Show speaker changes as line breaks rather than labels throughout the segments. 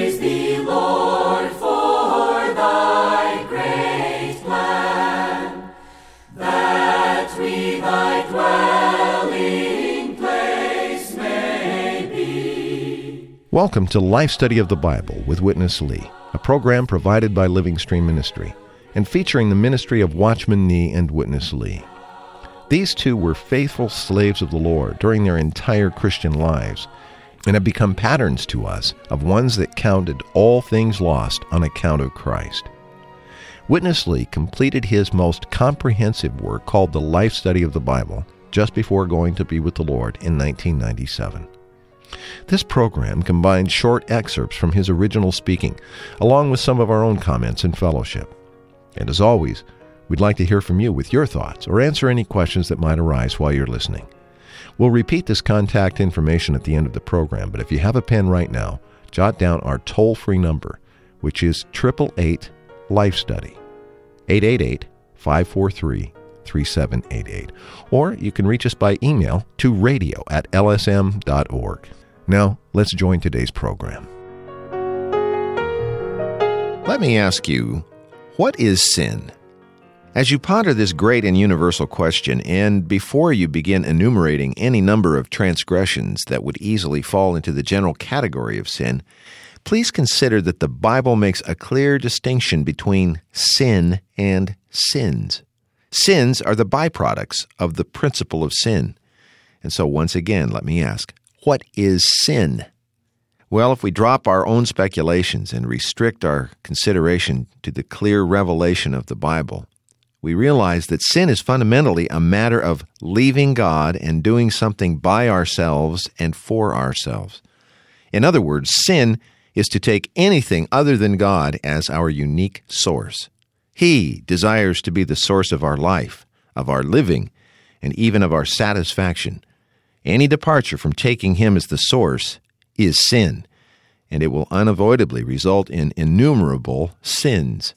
Praise thee, Lord, for thy great plan, that we thy dwelling place may be.
Welcome to Life Study of the Bible with Witness Lee, a program provided by Living Stream Ministry and featuring the ministry of Watchman Nee and Witness Lee. These two were faithful slaves of the Lord during their entire Christian lives and have become patterns to us of ones that counted all things lost on account of Christ. Witness Lee completed his most comprehensive work called the Life Study of the Bible just before going to be with the Lord in 1997. This program combines short excerpts from his original speaking, along with some of our own comments and fellowship. And as always, we'd like to hear from you with your thoughts or answer any questions that might arise while you're listening. We'll repeat this contact information at the end of the program, but if you have a pen right now, jot down our toll-free number, which is 888-LIFE-STUDY, 888-543-3788. Or you can reach us by email to radio@lsm.org. Now, let's join today's program. Let me ask you, what is sin? As you ponder this great and universal question, and before you begin enumerating any number of transgressions that would easily fall into the general category of sin, please consider that the Bible makes a clear distinction between sin and sins. Sins are the byproducts of the principle of sin. And so once again, let me ask, what is sin? Well, if we drop our own speculations and restrict our consideration to the clear revelation of the Bible, we realize that sin is fundamentally a matter of leaving God and doing something by ourselves and for ourselves. In other words, sin is to take anything other than God as our unique source. He desires to be the source of our life, of our living, and even of our satisfaction. Any departure from taking Him as the source is sin, and it will unavoidably result in innumerable sins.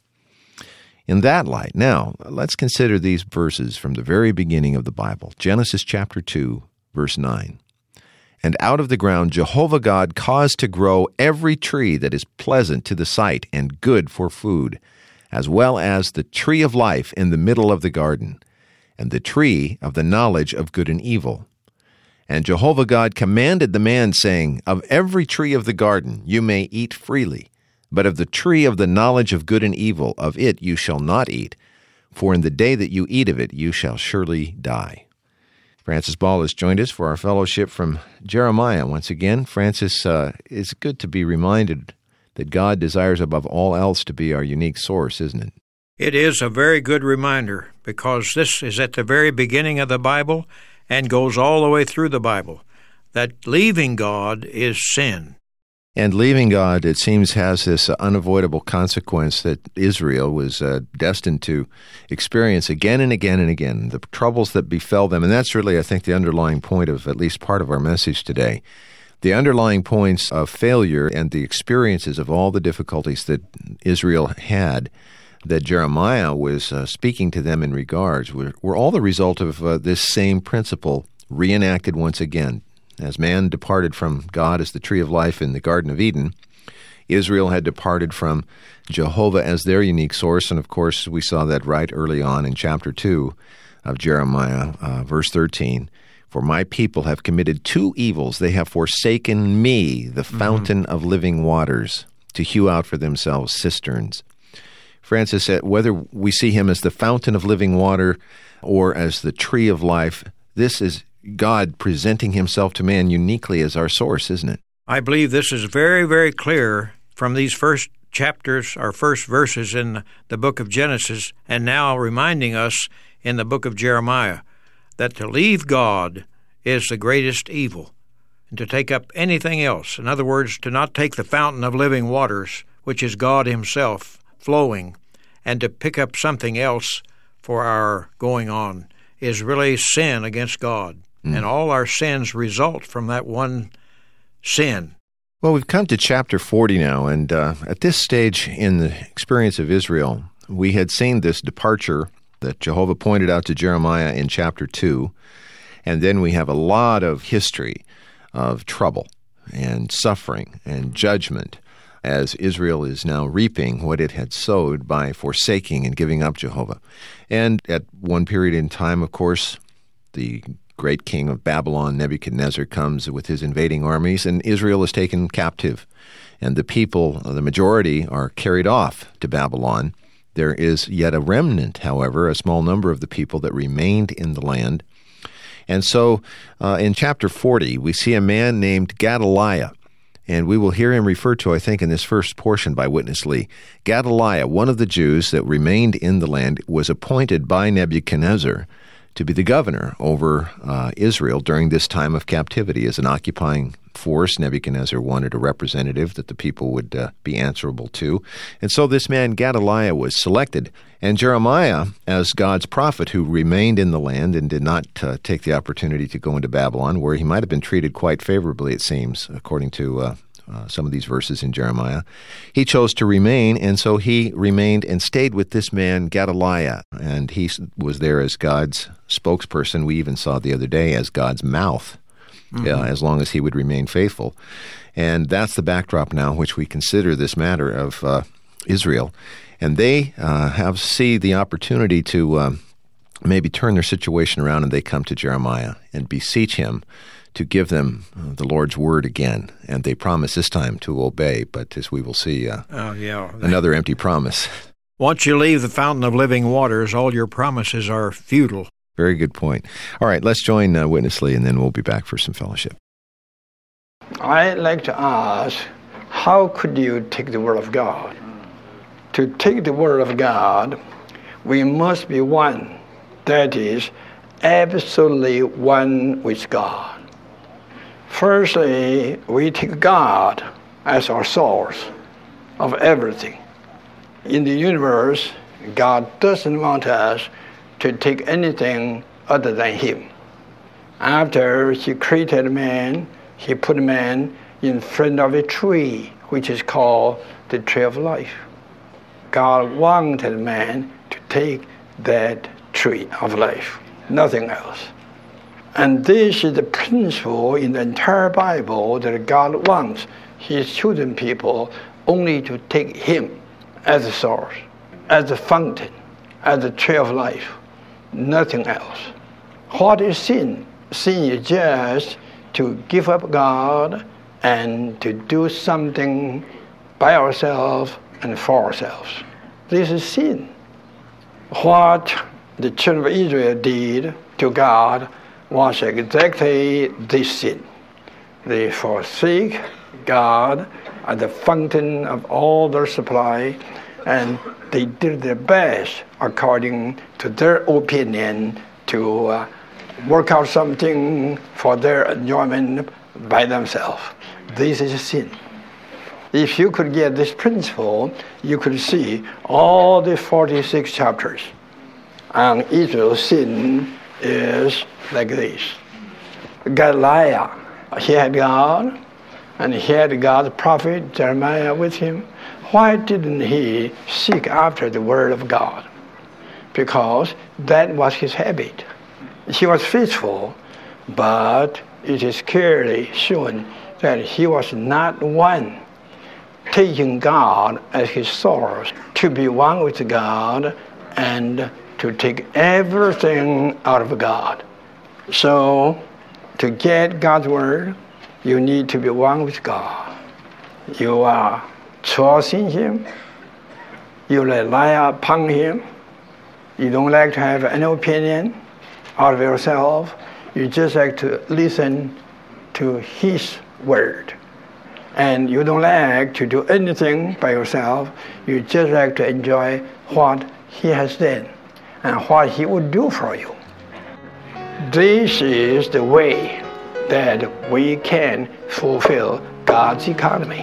In that light, now, let's consider these verses from the very beginning of the Bible. Genesis chapter 2, verse 9. And out of the ground Jehovah God caused to grow every tree that is pleasant to the sight and good for food, as well as the tree of life in the middle of the garden, and the tree of the knowledge of good and evil. And Jehovah God commanded the man, saying, Of every tree of the garden you may eat freely, but of the tree of the knowledge of good and evil, of it you shall not eat, for in the day that you eat of it you shall surely die. Francis Ball has joined us for our fellowship from Jeremiah. Once again, Francis, it's good to be reminded that God desires above all else to be our unique source, isn't it?
It is a very good reminder, because this is at the very beginning of the Bible and goes all the way through the Bible, that leaving God is sin.
And leaving God, it seems, has this unavoidable consequence that Israel was destined to experience again and again and again, the troubles that befell them. And that's really, I think, the underlying point of at least part of our message today. The underlying points of failure and the experiences of all the difficulties that Israel had, that Jeremiah was speaking to them in regards, were all the result of this same principle reenacted once again. As man departed from God as the tree of life in the Garden of Eden, Israel had departed from Jehovah as their unique source. And of course, we saw that right early on in chapter 2 of Jeremiah, verse 13. For my people have committed two evils. They have forsaken me, the fountain of living waters, to hew out for themselves cisterns. Francis said, whether we see him as the fountain of living water or as the tree of life, this is God presenting himself to man uniquely as our source, isn't it?
I believe this is very, very clear from these first chapters, our first verses in the book of Genesis, and now reminding us in the book of Jeremiah that to leave God is the greatest evil, and to take up anything else. In other words, to not take the fountain of living waters, which is God himself flowing, and to pick up something else for our going on is really sin against God. And all our sins result from that one sin.
Well, we've come to chapter 40 now, and at this stage in the experience of Israel, we had seen this departure that Jehovah pointed out to Jeremiah in chapter 2, and then we have a lot of history of trouble and suffering and judgment as Israel is now reaping what it had sowed by forsaking and giving up Jehovah. And at one period in time, of course, the great king of Babylon, Nebuchadnezzar, comes with his invading armies, and Israel is taken captive. And the people, the majority, are carried off to Babylon. There is yet a remnant, however, a small number of the people that remained in the land. And so in chapter 40, we see a man named Gedaliah. And we will hear him referred to, I think, in this first portion by Witness Lee. Gedaliah, one of the Jews that remained in the land, was appointed by Nebuchadnezzar to be the governor over Israel during this time of captivity. As an occupying force, Nebuchadnezzar wanted a representative that the people would be answerable to. And so this man, Gedaliah, was selected. And Jeremiah, as God's prophet who remained in the land and did not take the opportunity to go into Babylon, where he might have been treated quite favorably, it seems, according to some of these verses in Jeremiah, he chose to remain, and so he remained and stayed with this man, Gedaliah, and he was there as God's spokesperson. We even saw the other day as God's mouth, as long as he would remain faithful. And that's the backdrop now which we consider this matter of Israel. And they see the opportunity to maybe turn their situation around, and they come to Jeremiah and beseech him to give them the Lord's word again. And they promise this time to obey, but as we will see, another empty promise.
Once you leave the fountain of living waters, all your promises are futile.
Very good point. All right, let's join Witness Lee, and then we'll be back for some fellowship.
I'd like to ask, how could you take the Word of God? To take the Word of God, we must be one, that is, absolutely one with God. Firstly, we take God as our source of everything. In the universe, God doesn't want us to take anything other than Him. After He created man, He put man in front of a tree, which is called the tree of life. God wanted man to take that tree of life, nothing else. And this is the principle in the entire Bible that God wants His chosen people only to take Him as the source, as the fountain, as the tree of life, nothing else. What is sin? Sin is just to give up God and to do something by ourselves and for ourselves. This is sin. What the children of Israel did to God was exactly this sin. They forsake God as the fountain of all their supply, and they did their best according to their opinion to work out something for their enjoyment by themselves. This is a sin. If you could get this principle, you could see all the 46 chapters. And Israel's sin is like this. Gedaliah, he had God, and he had God's prophet Jeremiah with him. Why didn't he seek after the word of God? Because that was his habit. He was faithful, but it is clearly shown that he was not one taking God as his source, to be one with God and to take everything out of God. So, to get God's word, you need to be one with God. You are trusting Him. You rely upon Him. You don't like to have any opinion out of yourself. You just like to listen to His word. And you don't like to do anything by yourself. You just like to enjoy what He has done and what He would do for you. This is the way that we can fulfill God's economy.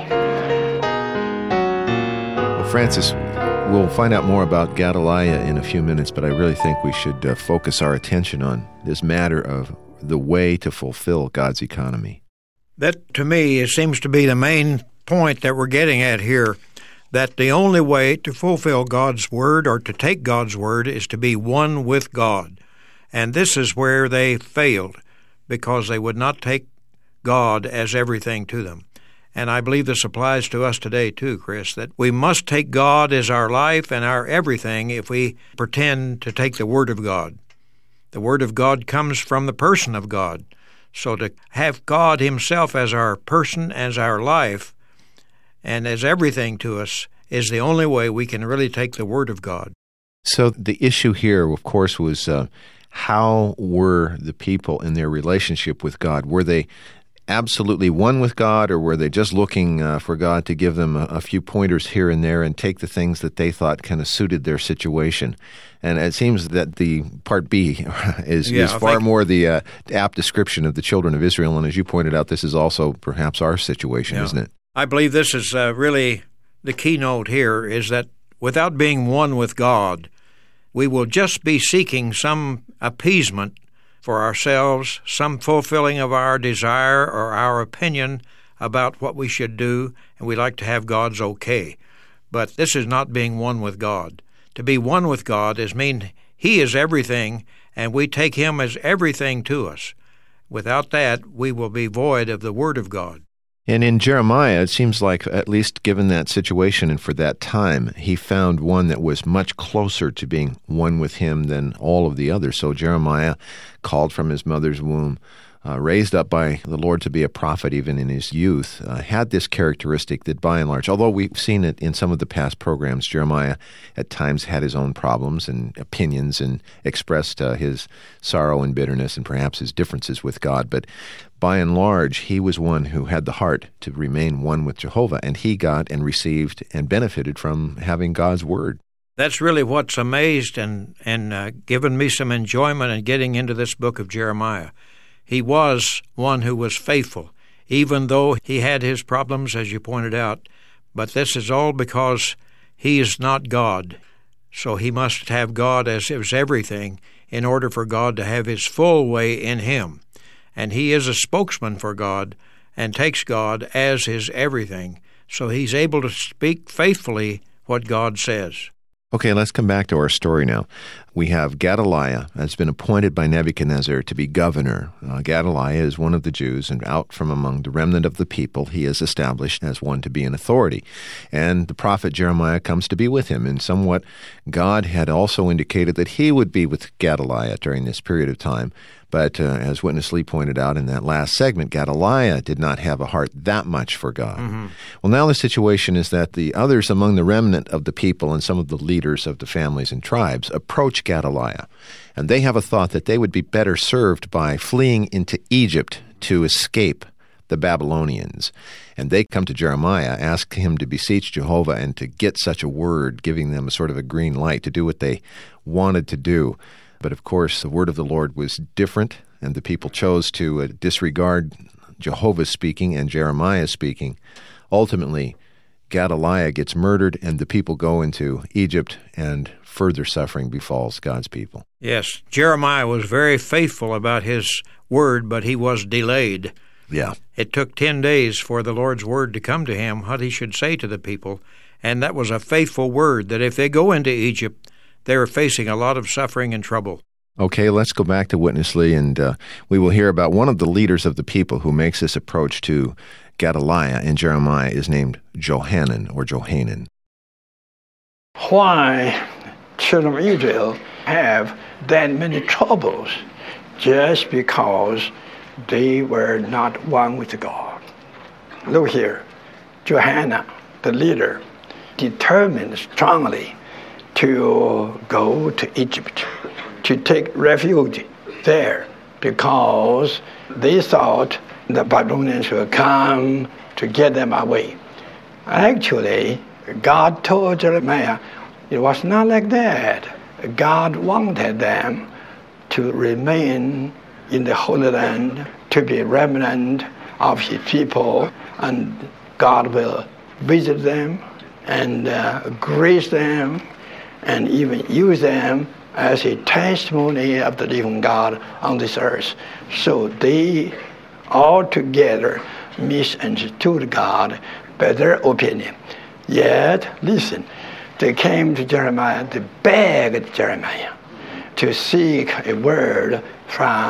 Well, Francis, we'll find out more about Gedaliah in a few minutes, but I really think we should focus our attention on this matter of the way to fulfill God's economy.
That, to me, it seems to be the main point that we're getting at here, that the only way to fulfill God's word or to take God's word is to be one with God. And this is where they failed, because they would not take God as everything to them. And I believe this applies to us today too, Chris, that we must take God as our life and our everything if we pretend to take the Word of God. The Word of God comes from the person of God. So to have God Himself as our person, as our life, and as everything to us is the only way we can really take the Word of God.
So the issue here, of course, was how were the people in their relationship with God? Were they absolutely one with God, or were they just looking for God to give them a few pointers here and there and take the things that they thought kind of suited their situation? And it seems that the part B is far more the apt description of the children of Israel. And as you pointed out, this is also perhaps our situation, isn't it?
I believe this is really the keynote here, is that without being one with God, we will just be seeking some appeasement for ourselves, some fulfilling of our desire or our opinion about what we should do, and we like to have God's okay. But this is not being one with God. To be one with God mean He is everything, and we take Him as everything to us. Without that, we will be void of the Word of God.
And in Jeremiah, it seems like, at least given that situation and for that time, he found one that was much closer to being one with him than all of the others. So Jeremiah, called from his mother's womb, raised up by the Lord to be a prophet even in his youth, had this characteristic that by and large, although we've seen it in some of the past programs, Jeremiah at times had his own problems and opinions and expressed his sorrow and bitterness and perhaps his differences with God. But by and large, he was one who had the heart to remain one with Jehovah, and he got and received and benefited from having God's Word.
That's really what's amazed and given me some enjoyment in getting into this book of Jeremiah. He was one who was faithful, even though he had his problems, as you pointed out. But this is all because he is not God. So he must have God as his everything in order for God to have his full way in him. And he is a spokesman for God and takes God as his everything. So he's able to speak faithfully what God says.
Okay, let's come back to our story now. We have Gedaliah has been appointed by Nebuchadnezzar to be governor. Gedaliah is one of the Jews, and out from among the remnant of the people, he is established as one to be an authority. And the prophet Jeremiah comes to be with him, and somewhat God had also indicated that he would be with Gedaliah during this period of time. But as Witness Lee pointed out in that last segment, Gedaliah did not have a heart that much for God. Mm-hmm. Well, now the situation is that the others among the remnant of the people and some of the leaders of the families and tribes approach Gedaliah, and they have a thought that they would be better served by fleeing into Egypt to escape the Babylonians. And they come to Jeremiah, ask him to beseech Jehovah and to get such a word, giving them a sort of a green light to do what they wanted to do. But of course, the word of the Lord was different, and the people chose to disregard Jehovah speaking and Jeremiah speaking. Ultimately, Gedaliah gets murdered, and the people go into Egypt, and further suffering befalls God's people.
Yes, Jeremiah was very faithful about his word, but he was delayed.
Yeah.
It took 10 days for the Lord's word to come to him, what he should say to the people, and that was a faithful word, that if they go into Egypt, they were facing a lot of suffering and trouble.
Okay, let's go back to Witness Lee, and we will hear about one of the leaders of the people who makes this approach to Gedaliah in Jeremiah is named Johanan or Johanan.
Why children of Israel have that many troubles? Just because they were not one with God. Look here, Johanan, the leader, determined strongly to go to Egypt, to take refuge there, because they thought the Babylonians would come to get them away. Actually, God told Jeremiah it was not like that. God wanted them to remain in the Holy Land, to be a remnant of His people, and God will visit them and grace them, and even use them as a testimony of the living God on this earth. So they altogether misunderstood God by their opinion. Yet, listen, they came to Jeremiah, they begged Jeremiah to seek a word from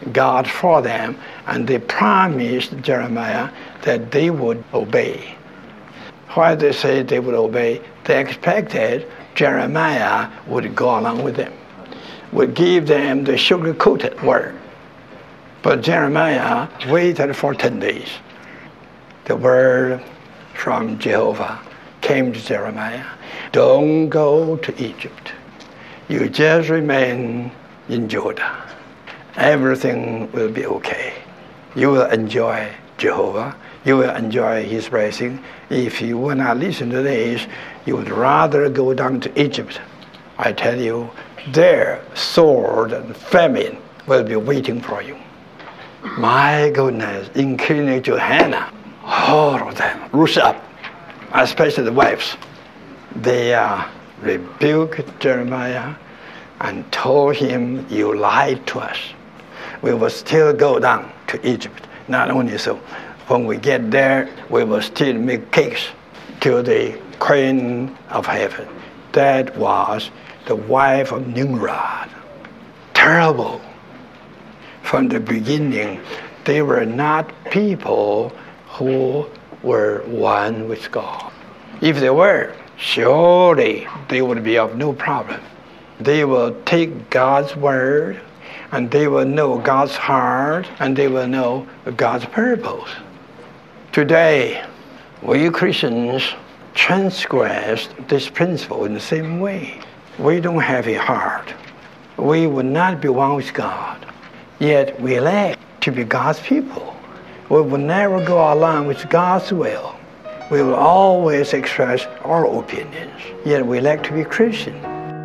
God for them, and they promised Jeremiah that they would obey. Why they say they would obey? They expected Jeremiah would go along with them, would give them the sugar-coated word. But Jeremiah waited for 10 days. The word from Jehovah came to Jeremiah. Don't go to Egypt. You just remain in Judah. Everything will be okay. You will enjoy Jehovah. You will enjoy his blessing. If you will not listen to this, you would rather go down to Egypt. I tell you, there sword and famine will be waiting for you. My goodness, including Johanna, all of them rose up, especially the wives. They rebuked Jeremiah and told him, you lied to us. We will still go down to Egypt. Not only so, when we get there, we will still make cakes to the Queen of Heaven. That was the wife of Nimrod. Terrible. From the beginning, they were not people who were one with God. If they were, surely they would be of no problem. They will take God's word, and they will know God's heart, and they will know God's purpose. Today, we Christians transgress this principle in the same way. We don't have a heart. We will not be one with God. Yet we like to be God's people. We will never go along with God's will. We will always express our opinions. Yet we like to be Christian.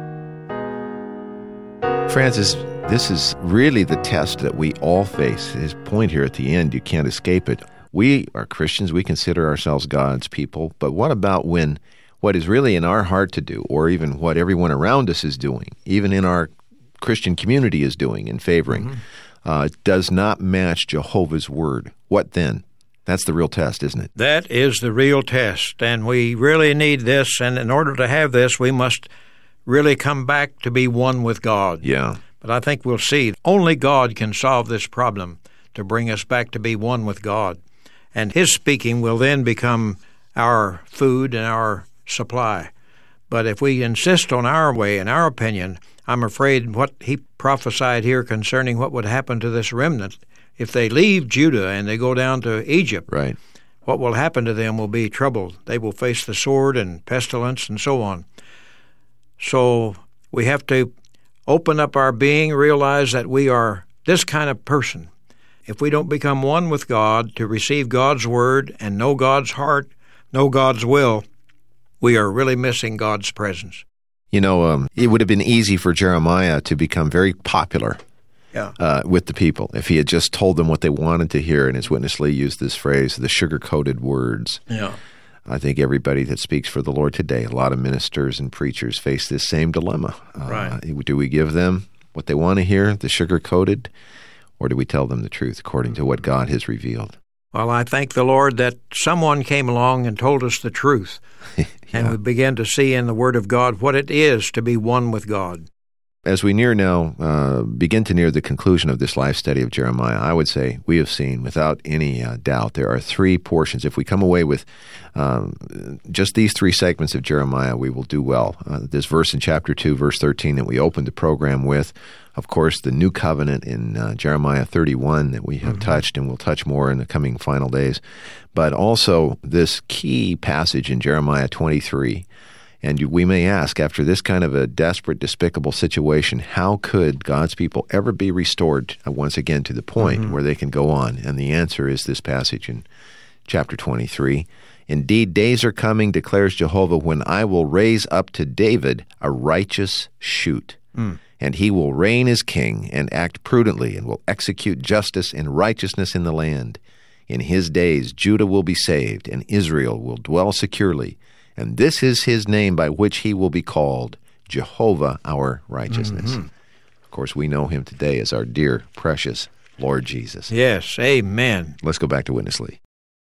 Francis, this is really the test that we all face. His point here at the end, you can't escape it. We are Christians. We consider ourselves God's people. But what about when what is really in our heart to do, or even what everyone around us is doing, even in our Christian community is doing and favoring, does not match Jehovah's word? What then? That's the real test, isn't it?
That is the real test, and we really need this, and in order to have this, we must really come back to be one with God.
Yeah.
But I think we'll see only God can solve this problem, to bring us back to be one with God. And his speaking will then become our food and our supply. But if we insist on our way and our opinion, I'm afraid what he prophesied here concerning what would happen to this remnant, if they leave Judah and they go down to Egypt,
right,
what will happen to them will be trouble. They will face the sword and pestilence and so on. So we have to open up our being, realize that we are this kind of person. If we don't become one with God to receive God's word and know God's heart, know God's will, we are really missing God's presence.
You know, it would have been easy for Jeremiah to become very popular with the people if he had just told them what they wanted to hear. And as Witness Lee used this phrase, the sugar-coated words.
Yeah.
I think everybody that speaks for the Lord today, a lot of ministers and preachers face this same dilemma.
Right.
Do we give them what they want to hear, the sugar-coated, or do we tell them the truth according to what God has revealed?
Well, I thank the Lord that someone came along and told us the truth. And we began to see in the Word of God what it is to be one with God.
As we begin to near the conclusion of this life study of Jeremiah, I would say we have seen without any doubt there are three portions. If we come away with just these three segments of Jeremiah, we will do well. This verse in chapter 2, verse 13 that we opened the program with, of course, the new covenant in Jeremiah 31 that we have touched and will touch more in the coming final days, but also this key passage in Jeremiah 23. And we may ask, after this kind of a desperate, despicable situation, how could God's people ever be restored once again to the point where they can go on? And the answer is this passage in chapter 23. Indeed, days are coming, declares Jehovah, when I will raise up to David a righteous shoot. And he will reign as king and act prudently and will execute justice and righteousness in the land. In his days, Judah will be saved and Israel will dwell securely. And this is his name by which he will be called, Jehovah our righteousness. Of course, we know him today as our dear, precious Lord Jesus.
Yes, amen.
Let's go back to Witness Lee.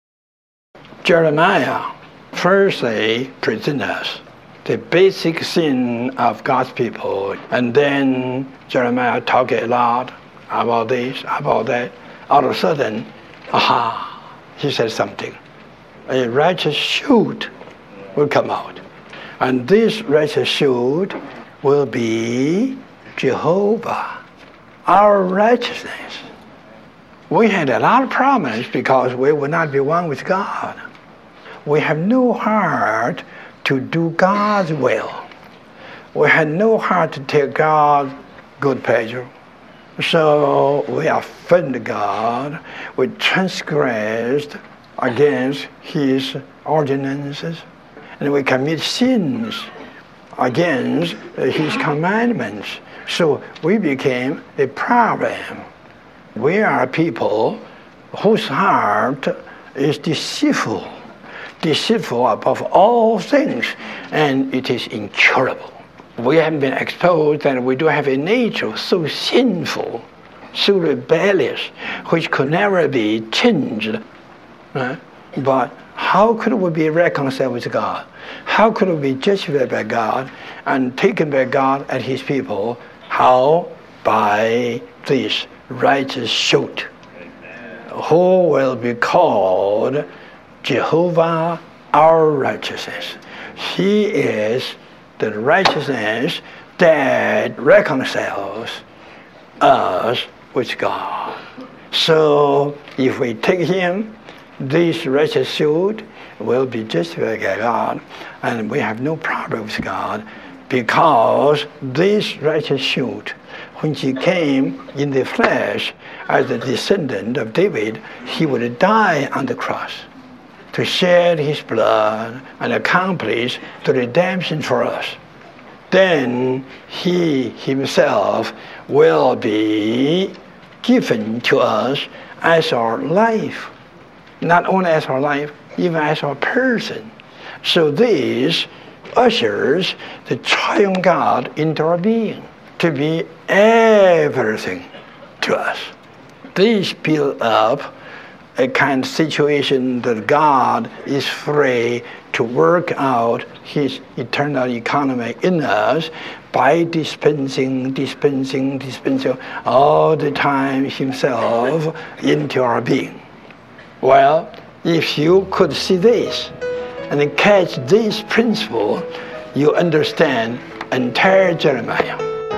Jeremiah firstly presents us the basic sin of God's people. And then Jeremiah talked a lot about this, about that. All of a sudden, he said something. A righteous shoot will come out. And this righteous shoot will be Jehovah, our righteousness. We had a lot of problems because we would not be one with God. We have no heart to do God's will. We had no heart to take God's good pleasure. So we offended God. We transgressed against His ordinances. And we commit sins against His commandments. So we became a problem. We are people whose heart is deceitful above all things, and it is incurable. We have been exposed that we do have a nature so sinful, so rebellious, which could never be changed. But how could we be reconciled with God? How could we be justified by God and taken by God and His people? How? By this righteous shoot, who will be called Jehovah, our righteousness. He is the righteousness that reconciles us with God. So if we take Him, this righteous shoot will be justified by God, and we have no problem with God, because this righteous shoot, when He came in the flesh as a descendant of David, He would die on the cross to shed His blood and accomplish the redemption for us. Then He Himself will be given to us as our life. Not only as our life, even as our person. So this ushers the triune God into our being, to be everything to us. This builds up a kind of situation that God is free to work out His eternal economy in us by dispensing all the time Himself into our being. Well, if you could see this and catch this principle, you understand entire Jeremiah.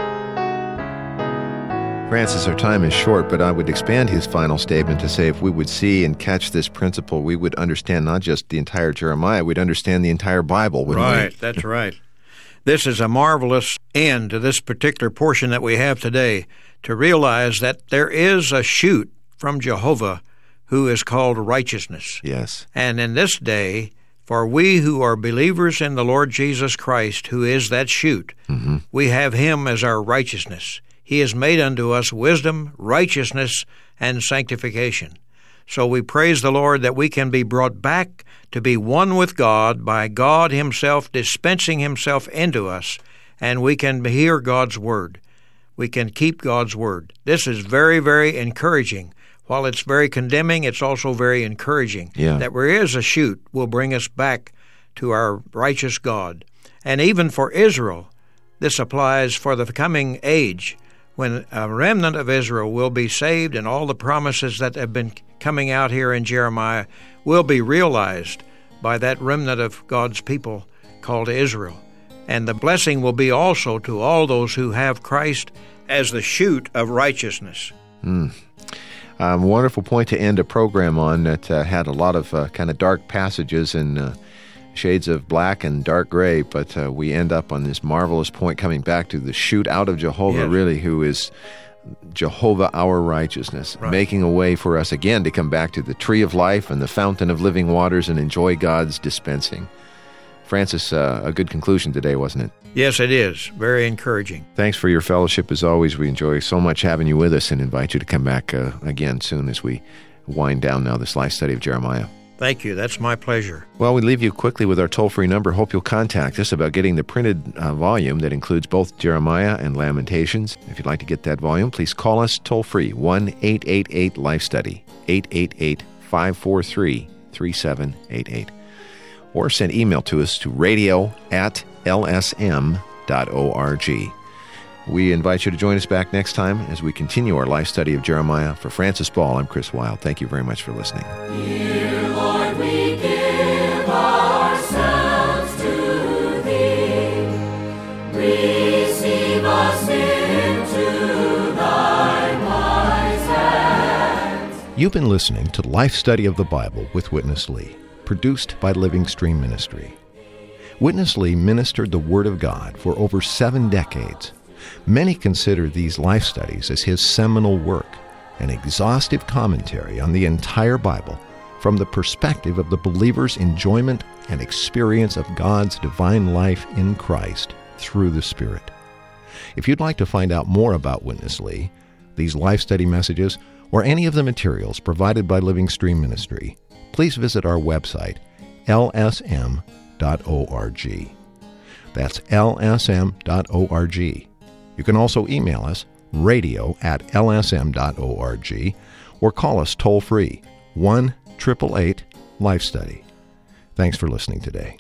Francis, our time is short, but I would expand his final statement to say if we would see and catch this principle, we would understand not just the entire Jeremiah, we'd understand the entire Bible, wouldn't we?
Right, that's right. This is a marvelous end to this particular portion that we have today, to realize that there is a shoot from Jehovah who is called righteousness.
Yes.
And in this day, for we who are believers in the Lord Jesus Christ, who is that shoot, we have Him as our righteousness. He has made unto us wisdom, righteousness, and sanctification. So we praise the Lord that we can be brought back to be one with God by God Himself dispensing Himself into us, and we can hear God's Word. We can keep God's Word. This is very, very encouraging. While it's very condemning, it's also very encouraging.
Yeah.
That there is a shoot will bring us back to our righteous God. And even for Israel, this applies for the coming age, when a remnant of Israel will be saved and all the promises that have been coming out here in Jeremiah will be realized by that remnant of God's people called Israel. And the blessing will be also to all those who have Christ as the shoot of righteousness.
Wonderful point to end a program on that had a lot of kind of dark passages and shades of black and dark gray, but we end up on this marvelous point coming back to the shoot out of Jehovah,
yes.
really, who is Jehovah our righteousness,
right.
making a way for us again to come back to the tree of life and the fountain of living waters and enjoy God's dispensing. Francis, a good conclusion today, wasn't it?
Yes, it is. Very encouraging.
Thanks for your fellowship as always. We enjoy so much having you with us and invite you to come back again soon as we wind down now this life study of Jeremiah.
Thank you. That's my pleasure.
Well, we leave you quickly with our toll-free number. Hope you'll contact us about getting the printed volume that includes both Jeremiah and Lamentations. If you'd like to get that volume, please call us toll-free, 1-888-LIFE-STUDY, 888-543-3788. Or send email to us to radio@lsm.org. We invite you to join us back next time as we continue our life study of Jeremiah. For Francis Ball, I'm Chris Wilde. Thank you very much for listening.
Dear Lord, we give ourselves to Thee. Receive us into Thy wise hands.
You've been listening to Life Study of the Bible with Witness Lee, produced by Living Stream Ministry. Witness Lee ministered the Word of God for over 7 decades. Many consider these life studies as his seminal work, an exhaustive commentary on the entire Bible from the perspective of the believer's enjoyment and experience of God's divine life in Christ through the Spirit. If you'd like to find out more about Witness Lee, these life study messages, or any of the materials provided by Living Stream Ministry, please visit our website, lsm.org. That's lsm.org. You can also email us, radio@lsm.org, or call us toll-free, 1-888-LIFE-STUDY. Thanks for listening today.